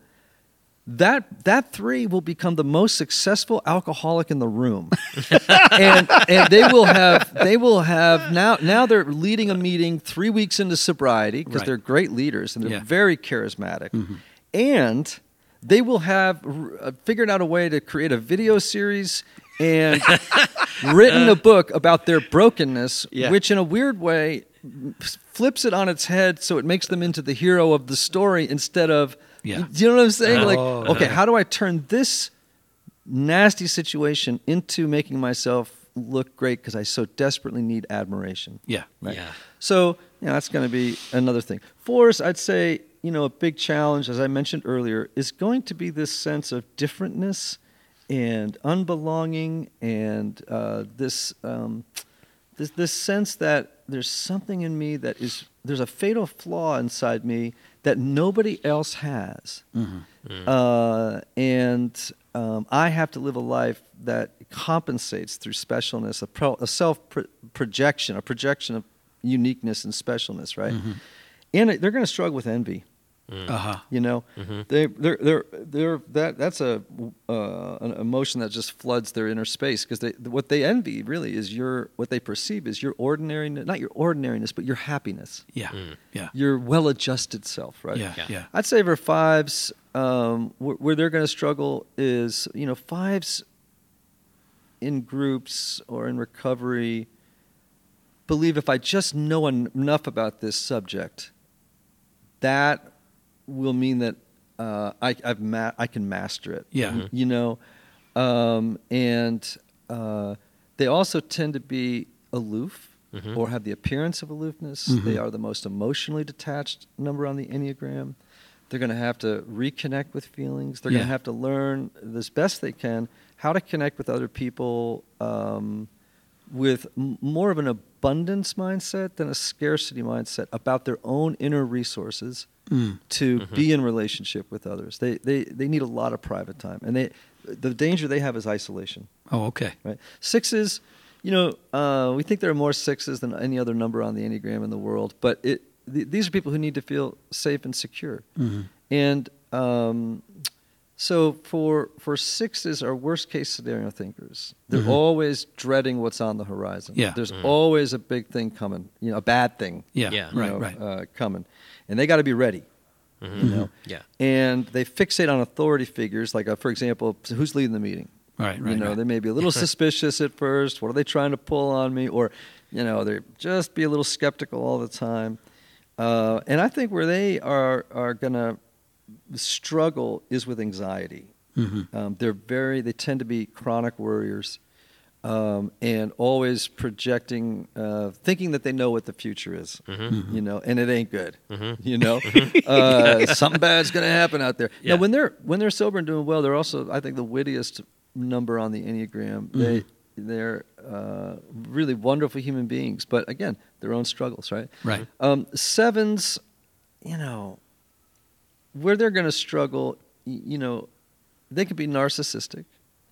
that that three will become the most successful alcoholic in the room, and and they will have they will have now now they're leading a meeting three weeks into sobriety because Right. they're great leaders and they're Yeah. very charismatic, Mhm. and they will have uh, figured out a way to create a video series and written a book about their brokenness, Yeah. which in a weird way flips it on its head so it makes them into the hero of the story instead of, Yeah. do you know what I'm saying? Oh, Like, yeah. okay, how do I turn this nasty situation into making myself look great because I so desperately need admiration? Yeah. Right? Yeah. So, you know, that's going to be another thing. Fours, I'd say, you know, a big challenge, as I mentioned earlier, is going to be this sense of differentness and unbelonging and uh, this, um, this this sense that there's something in me that is, there's a fatal flaw inside me that nobody else has. Mhm. Uh, and um, I have to live a life that compensates through specialness, a, pro, a self-projection, a projection of uniqueness and specialness, right? Mhm. And they're going to struggle with envy. Uh-huh. You know, Mhm. they they're they're they're that that's a uh, an emotion that just floods their inner space because they what they envy really is your what they perceive is your ordinariness, not your ordinariness, but your happiness, Yeah. Mm. Yeah. your well-adjusted self, right? Yeah. Yeah. Yeah. I'd say for fives, um, where, where they're going to struggle is, you know, fives in groups or in recovery believe if I just know en- enough about this subject, that will mean that uh, I, I've ma- I can master it. Yeah. Mhm. You know, um, and uh, they also tend to be aloof Mhm. or have the appearance of aloofness. Mhm. They are the most emotionally detached number on the Enneagram. They're going to have to reconnect with feelings. They're going Yeah. to have to learn as best they can how to connect with other people um, with m- more of an abundance mindset than a scarcity mindset about their own inner resources Mm. to Mhm. be in relationship with others. They, they they need a lot of private time, and they the danger they have is isolation. Oh, okay. Right, sixes, you know, uh, we think there are more sixes than any other number on the Enneagram in the world, but it th- these are people who need to feel safe and secure, Mhm. and um, so for for sixes are worst case scenario thinkers. They're Mhm. always dreading what's on the horizon. Yeah. There's Mhm. always a big thing coming, you know, a bad thing Yeah. Yeah. you Right. know, Right. uh, coming, and they got to be ready. Mhm. You know, Yeah. and they fixate on authority figures, like uh, for example, who's leading the meeting. Right. Right. you know, right. they may be a little suspicious at first. What are they trying to pull on me? Or You know, they just be a little skeptical all the time. Uh, and I think where they are are going to struggle is with anxiety. Mm-hmm. Um, they're very, they tend to be chronic worriers, um, and always projecting, uh, thinking that they know what the future is, Mm-hmm. you know, and it ain't good, Mm-hmm. you know, uh, something bad's going to happen out there. Yeah. Now, when they're, when they're sober and doing well, they're also, I think, the wittiest number on the Enneagram. Mm-hmm. They, they're uh, really wonderful human beings, but again, their own struggles, right? Right. Um, sevens, you know, where they're going to struggle, y- you know, they can be narcissistic.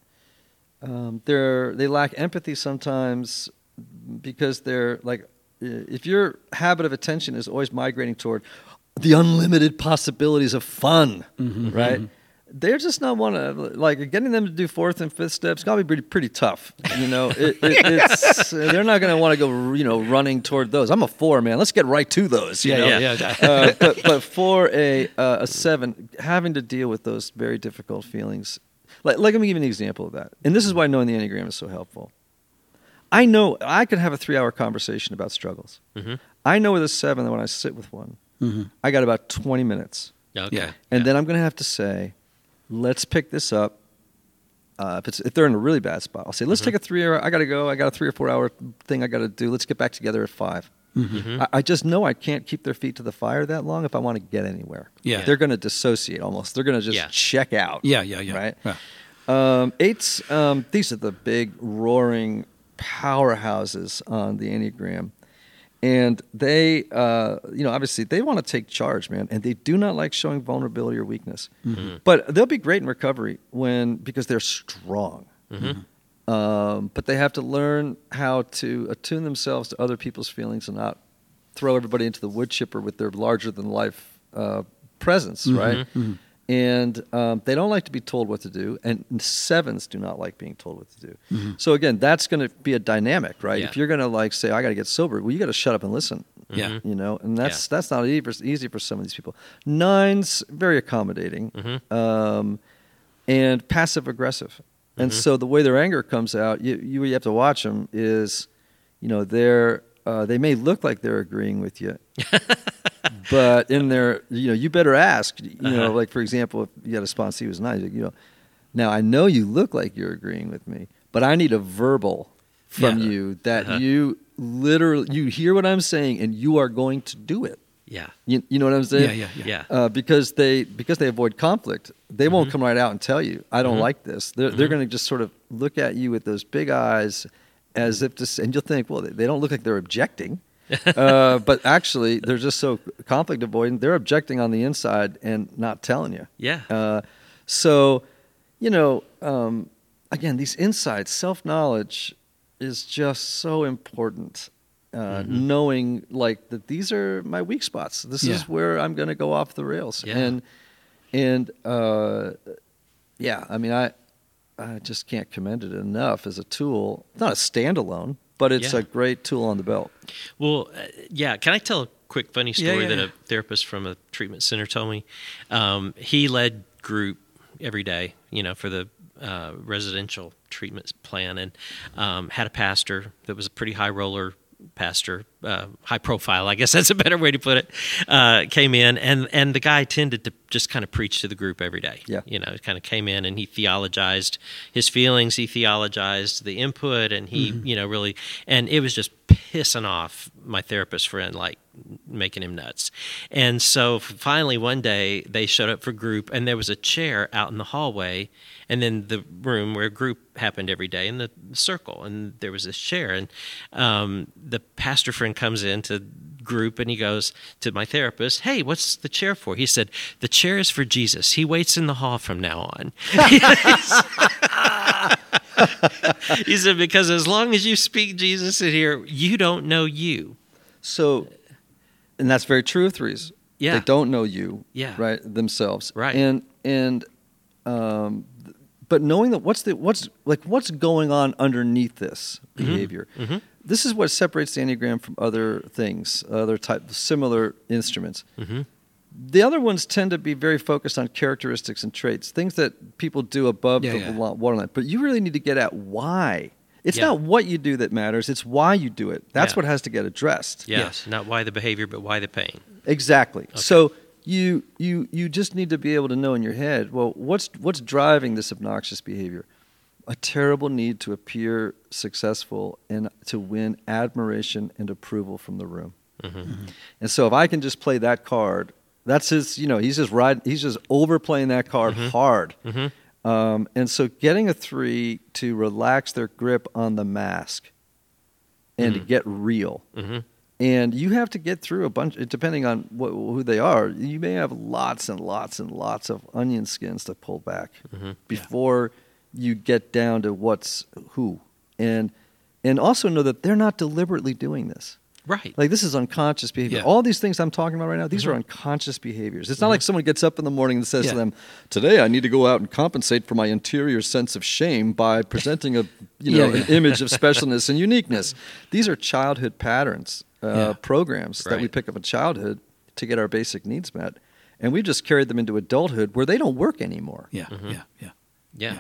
Um, they're they lack empathy sometimes because they're like, i- if your habit of attention is always migrating toward the unlimited possibilities of fun, Mhm, right? mhm. They're just not one to, like, getting them to do fourth and fifth steps. Got to be pretty pretty tough, you know. It, it, it's they're not going to want to go, you know, running toward those. I'm a four, man. Let's get right to those. You Yeah, know? yeah, yeah. uh, but but for a uh, a seven, having to deal with those very difficult feelings, like, like let me give you an example of that. And this is why knowing the Enneagram is so helpful. I know I could have a three-hour conversation about struggles. Mm-hmm. I know with a seven that when I sit with one, Mm-hmm. I got about twenty minutes, Okay. Yeah. and Yeah. then I'm going to have to say, let's pick this up. Uh, if it's if they're in a really bad spot, I'll say, let's Mhm. take a three-hour. I got to go. I got a three or four-hour thing I got to do. Let's get back together at five. Mhm. I, I just know I can't keep their feet to the fire that long if I want to get anywhere. Yeah. They're going to dissociate almost. They're going to just Yeah. check out. Yeah, yeah, yeah. Right? Yeah. Um, eights, um, these are the big, roaring powerhouses on the Enneagram. And they, uh, you know, obviously they want to take charge, man. And they do not like showing vulnerability or weakness. Mm-hmm. But they'll be great in recovery when because they're strong. Mm-hmm. Um, but they have to learn how to attune themselves to other people's feelings and not throw everybody into the wood chipper with their larger than life uh, presence, right? mhm. And um, they don't like to be told what to do, and sevens do not like being told what to do. Mm-hmm. So again, that's going to be a dynamic, right? Yeah. If you're going to like say, "I got to get sober," well, you got to shut up and listen. Yeah. You know, and that's that's not easy for, easy for some of these people. Nines, very accommodating, Mhm. um, and passive aggressive. And Mhm. so the way their anger comes out, you you, you have to watch them is, you know, they're uh, they may look like they're agreeing with you, but in their, you know, you better ask. You know, Uh-huh. like for example, if you had a sponsee who was nice, you know, now I know you look like you're agreeing with me, but I need a verbal from Yeah. you that Uh-huh. you literally you hear what I'm saying and you are going to do it. Yeah. You, you know what I'm saying? Yeah, yeah, yeah. Yeah. Uh, because they because they avoid conflict, they won't Mhm. come right out and tell you, "I don't Mhm. like this." They're they're Mhm. going to just sort of look at you with those big eyes, as if to, s- and you'll think, "Well, they, they don't look like they're objecting," uh, but actually they're just so conflict avoidant. They're objecting on the inside and not telling you. Yeah. Uh, so, you know, um, again, these insights, self knowledge, is just so important. Uh, Mhm. Knowing like that these are my weak spots. This Yeah. is where I'm going to go off the rails. Yeah. And and uh, yeah, I mean, I I just can't commend it enough as a tool. It's not a standalone, but it's Yeah. a great tool on the belt. Well, uh, yeah. Can I tell a quick funny Yeah, story yeah, that yeah. a therapist from a treatment center told me? Um, he led group every day, you know, for the uh, residential treatment plan, and um, had a pastor that was a pretty high roller pastor, uh, high profile, I guess that's a better way to put it, uh, came in, and, and the guy tended to just kind of preach to the group every day. Yeah. You know, kind of came in and he theologized his feelings, he theologized the input, and he, Mm-hmm. you know, really, and it was just pissing off my therapist friend, like making him nuts. And so finally one day they showed up for group, and there was a chair out in the hallway, and then the room where group happened every day in the circle, and there was this chair, and um, the pastor friend comes into group and he goes to my therapist, "Hey, what's the chair for?" He said, "The chair is for Jesus. He waits in the hall from now on." He said, "Because as long as you speak Jesus in here, you don't know you." So, and that's very true of threes. Yeah. They don't know you, Yeah. right, themselves. Right. And, and, um, th- but knowing that what's the, what's, like, what's going on underneath this behavior, Mm-hmm. this is what separates the Enneagram from other things, other type, similar instruments. Mm-hmm. The other ones tend to be very focused on characteristics and traits, things that people do above Yeah, the yeah. wa- waterline. But you really need to get at why. It's Yeah. not what you do that matters. It's why you do it. That's Yeah. what has to get addressed. Yeah. Yes. Not why the behavior, but why the pain. Exactly. So you you you just need to be able to know in your head, well, what's what's driving this obnoxious behavior? A terrible need to appear successful and to win admiration and approval from the room. Mm-hmm. And so if I can just play that card, that's his, you know, he's just riding, he's just overplaying that card Mm-hmm. hard. Mm-hmm. Um, and so getting a three to relax their grip on the mask and to Mhm. get real. Mm-hmm. And you have to get through a bunch, depending on what, who they are. You may have lots and lots and lots of onion skins to pull back Mm-hmm. before you get down to what's who. And and also know that they're not deliberately doing this. Right. Like, this is unconscious behavior. Yeah. All these things I'm talking about right now, these Mhm. are unconscious behaviors. It's not like someone gets up in the morning and says Yeah. to them, today I need to go out and compensate for my interior sense of shame by presenting a you know Yeah, yeah. an image of specialness and uniqueness. These are childhood patterns, uh, Yeah. programs that we Right. pick up in childhood to get our basic needs met. And we've just carried them into adulthood where they don't work anymore. Yeah, Mhm. yeah, yeah. Yeah.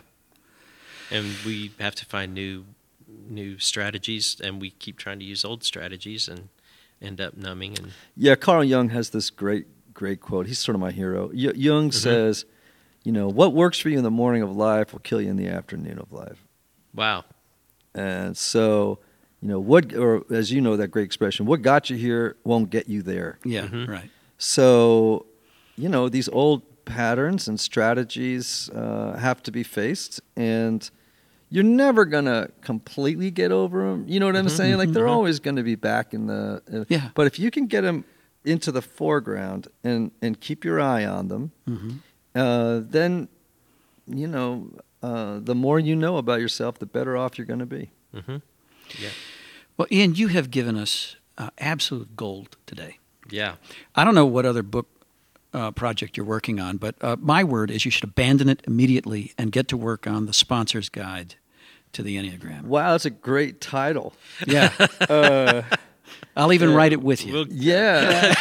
And we have to find new new strategies, and we keep trying to use old strategies and end up numbing. And Yeah, Carl Jung has this great, great quote. He's sort of my hero. Y- Jung says, you know, what works for you in the morning of life will kill you in the afternoon of life. wow. And so, you know, what, or as you know, that great expression, what got you here won't get you there. Yeah, Mhm. right. So, you know, these old patterns and strategies uh, have to be faced, and you're never going to completely get over them. You know what I'm Mhm, saying? Like, they're mhm. always going to be back in the... Uh, Yeah. But if you can get them into the foreground and, and keep your eye on them, Mm-hmm. uh, then, you know, uh, the more you know about yourself, the better off you're going to be. Mm-hmm. Yeah. Well, Ian, you have given us uh, absolute gold today. Yeah. I don't know what other book uh, project you're working on, but uh, my word is you should abandon it immediately and get to work on the Sponsor's Guide to the Enneagram. Wow, that's a great title. Yeah, Uh, I'll even write it with you. We'll- yeah.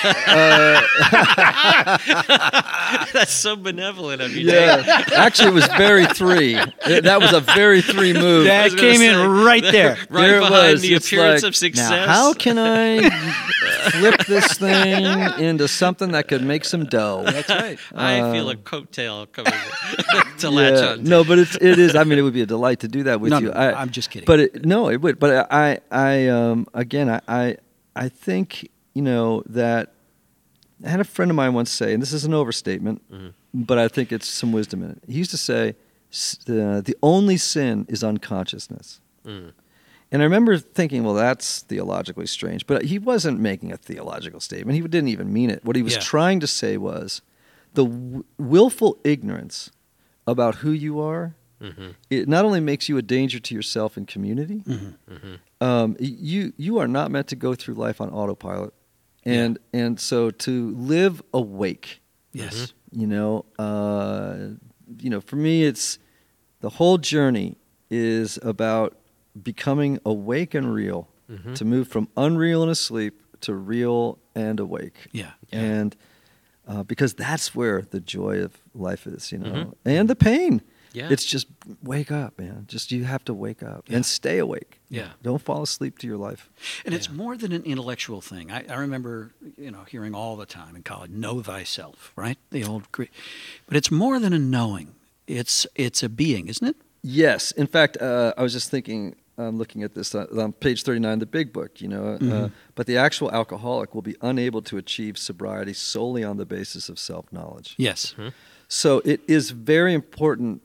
That's so benevolent of you, Dave. Yeah. Actually, it was very three. It- that was a very three move. I was that gonna came in say, right there. Right There it behind was. the It's appearance like, of success. Now, how can I flip this thing into something that could make some dough? That's right. I feel Uh, a coattail coming to latch Yeah. on to. No, but it's it is. I mean, it would be a delight to do that with No, you. no, I, I'm just kidding. But it, no, it would. But I, I, um, again, I, I, I think you know that I had a friend of mine once say, and this is an overstatement, Mhm. but I think it's some wisdom in it. He used to say, s- uh, "The only sin is unconsciousness." Mm. And I remember thinking, well, that's theologically strange. But he wasn't making a theological statement. He didn't even mean it. What he was Yeah. trying to say was the w- willful ignorance about who you are, Mhm. it not only makes you a danger to yourself and community, Mhm. Mhm. um, you, you are not meant to go through life on autopilot. And, and so to live awake, Yes. you know, uh, you know, for me, it's the whole journey is about becoming awake and real, Mhm. to move from unreal and asleep to real and awake. Yeah. Yeah. And uh, because that's where the joy of life is, you know, Mhm. and the pain. Yeah. It's just wake up, man. Just you have to wake up Yeah. and stay awake. Yeah. Don't fall asleep to your life. And it's Yeah. more than an intellectual thing. I, I remember, you know, hearing all the time in college, "Know thyself," right? The old Greek. But it's more than a knowing. It's it's a being, isn't it? Yes. In fact, uh, I was just thinking, um, looking at this uh, on page thirty-nine, the big book, you know, uh, Mhm. but the actual alcoholic will be unable to achieve sobriety solely on the basis of self-knowledge. Yes. Mhm. So it is very important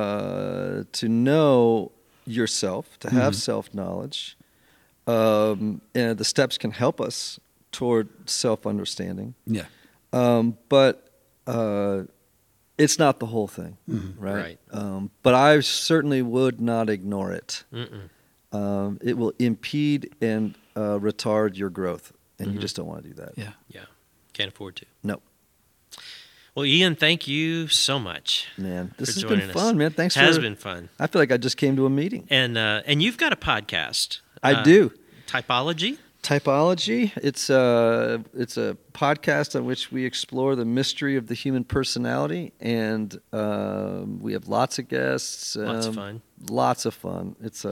uh, to know yourself, to have Mhm. self-knowledge, um, and the steps can help us toward self-understanding. Yeah. Um, but uh, it's not the whole thing, Mhm. right? Right. Um, but I certainly would not ignore it. Mm-mm. Um, it will impede and uh, retard your growth, and you Mhm. just don't want to do that. Yeah. Yeah. Can't afford to. No, Well, Ian, thank you so much. man, this For has joining been us. fun, man. Thanks Has for. been fun. I feel like I just came to a meeting. And uh, and you've got a podcast. I uh, do. Typology. Typology. It's a it's a podcast on which we explore the mystery of the human personality, and um, we have lots of guests. Lots of um, fun. Lots of fun. It's a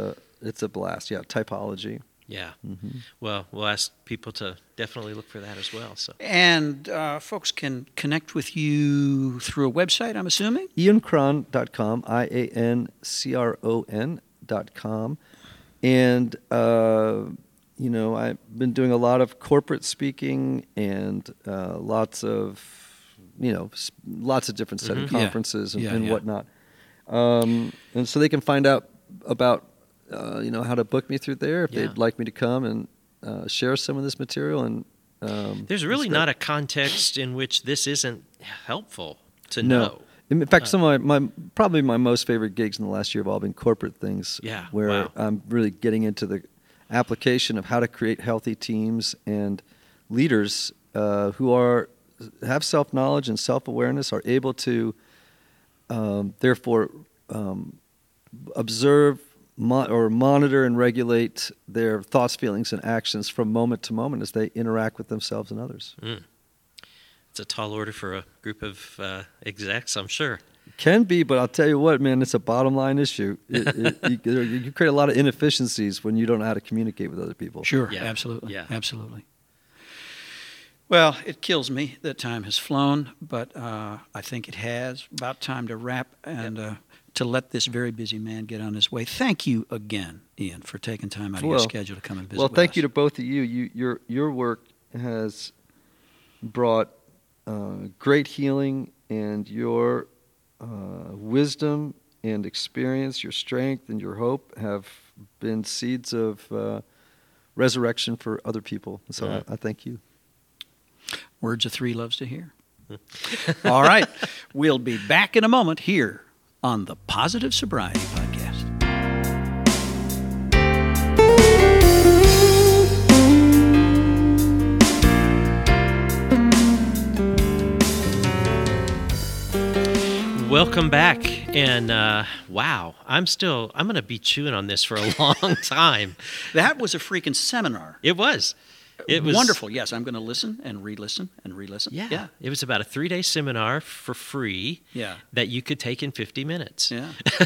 it's a blast. Yeah, typology. Yeah. Mm-hmm. Well, we'll ask people to definitely look for that as well. So, And uh, folks can connect with you through a website, I'm assuming? ian cron dot com, I A N C R O N dot com. And, uh, you know, I've been doing a lot of corporate speaking and uh, lots of, you know, s- lots of different set of Mm-hmm. Yeah. conferences and, Yeah, and yeah. whatnot. Um, and so they can find out about, uh, you know, how to book me through there if Yeah. they'd like me to come and uh, share some of this material. And um, there's really it's great. not a context in which this isn't helpful to No. know. In fact, Uh, some of my, my probably my most favorite gigs in the last year have all been corporate things. Yeah, where wow. I'm really getting into the application of how to create healthy teams and leaders uh, who are have self knowledge and self awareness, are able to um, therefore um, observe mo- or monitor and regulate their thoughts, feelings, and actions from moment to moment as they interact with themselves and others. Mm. It's a tall order for a group of uh, execs, I'm sure. Can be, but I'll tell you what, man, it's a bottom line issue. It, it, you, you create a lot of inefficiencies when you don't know how to communicate with other people. Sure, Yeah. absolutely. Yeah. Absolutely. Well, it kills me that time has flown, but uh, I think it has. About time to wrap and uh, to let this very busy man get on his way. Thank you again, Ian, for taking time out of your Well- schedule to come and visit Well, with thank us. you to both of you. You your your work has brought uh, great healing, and your uh, wisdom and experience, your strength and your hope have been seeds of uh, resurrection for other people. So Mhm. I, I thank you. Words of three loves to hear. All right. We'll be back in a moment here on the Positive Sobriety Podcast. Welcome back. And uh, wow, I'm still, I'm going to be chewing on this for a long time. That was a freaking seminar. It was. It was wonderful. Yes, I'm going to listen and re-listen and re-listen. Yeah. Yeah. It was about a three day seminar for free Yeah. that you could take in fifty minutes. Yeah.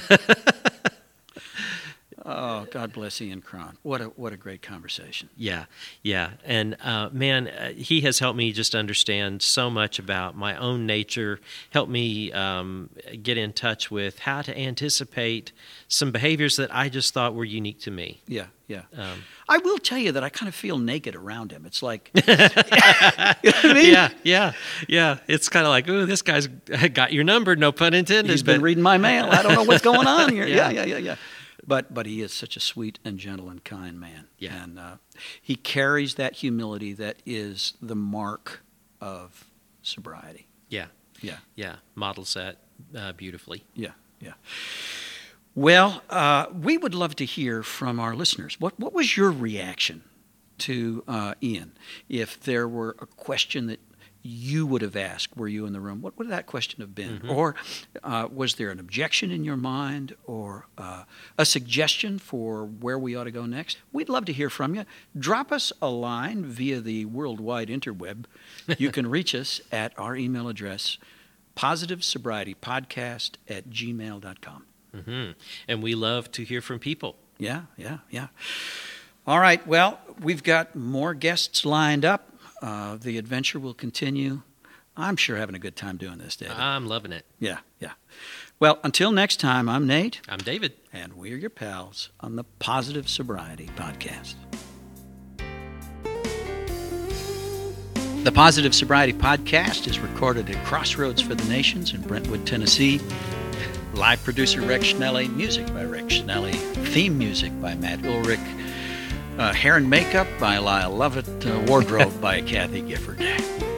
Oh, God bless Ian Cron. What a what a great conversation. Yeah, yeah. And uh, man, uh, he has helped me just understand so much about my own nature, helped me um, get in touch with how to anticipate some behaviors that I just thought were unique to me. Yeah, yeah. Um, I will tell you that I kind of feel naked around him. It's like, you know what I mean? yeah, yeah, yeah. It's kind of like, ooh, this guy's got your number, no pun intended. He's been but- reading my mail. I don't know what's going on here. Yeah. Yeah, yeah, yeah, yeah. But but he is such a sweet and gentle and kind man. Yeah. And uh, he carries that humility that is the mark of sobriety. Yeah, Yeah, yeah. Models that uh, beautifully. yeah, yeah. Well, uh, we would love to hear from our listeners. What what was your reaction to uh, Ian? If there were a question that you would have asked, were you in the room, what would that question have been? Mhm. Or uh, was there an objection in your mind, or uh, a suggestion for where we ought to go next? We'd love to hear from you. Drop us a line via the worldwide interweb. You can reach us at our email address, positive sobriety podcast at gmail dot com. hmm And we love to hear from people. Yeah, yeah, yeah. All right, well, we've got more guests lined up. Uh, the adventure will continue. I'm sure having a good time doing this, David. I'm loving it. Yeah, yeah. Well, until next time, I'm Nate, I'm David. and we're your pals on the Positive Sobriety Podcast. The Positive Sobriety Podcast is recorded at Crossroads for the Nations in Brentwood, Tennessee. Live producer Rex Schnelly, music by Rex Schnelly, theme music by Matt Ulrich, uh, hair and makeup by Lyle Lovett, uh, wardrobe by Kathy Gifford.